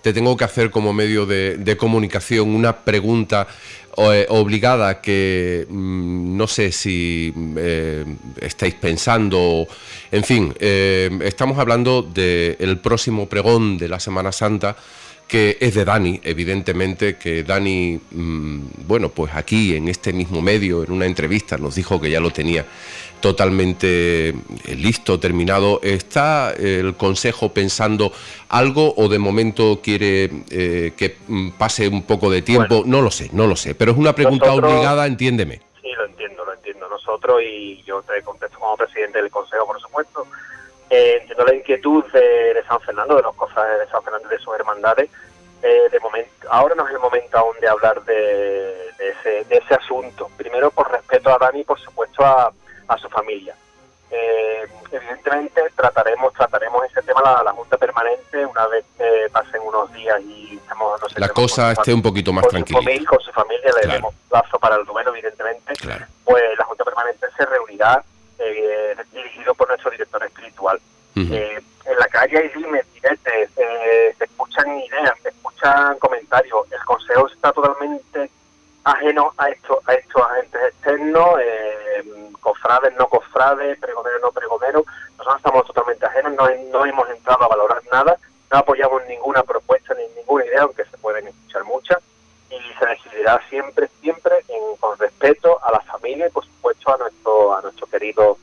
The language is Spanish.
te tengo que hacer como medio de comunicación una pregunta obligada que no sé si estáis pensando, en fin, estamos hablando del próximo pregón de la Semana Santa, que es de Dani, evidentemente, que Dani, bueno, pues aquí en este mismo medio, en una entrevista, nos dijo que ya lo tenía totalmente listo, terminado. ¿Está el Consejo pensando algo o de momento quiere que pase un poco de tiempo? Bueno, no lo sé, pero es una pregunta obligada, entiéndeme. Sí, lo entiendo. Nosotros, y yo te contesto como presidente del Consejo, por supuesto, entiendo la inquietud de San Fernando, de los cofrades de San Fernando y de sus hermandades. De momento, ahora no es el momento aún de hablar de ese asunto. Primero, por respeto a Dani y, por supuesto, a su familia. Evidentemente, trataremos ese tema la Junta Permanente una vez pasen unos días y estamos, no sé, la cosa esté un poquito más tranquila. Con su familia, le demos plazo para el duelo, evidentemente. Claro. Pues la Junta Permanente se reunirá dirigido por nuestro director espiritual. En la calle hay dimes, diretes, se escuchan ideas, se escuchan comentarios. El Consejo está totalmente ajeno a estos agentes externos, cofrades, no cofrades, pregoneros, no pregoneros. Nosotros estamos totalmente ajenos, no hemos entrado a valorar nada, no apoyamos ninguna propuesta ni ninguna idea, aunque se pueden escuchar muchas, y se decidirá siempre con respeto a la familia y, por supuesto, a nuestro querido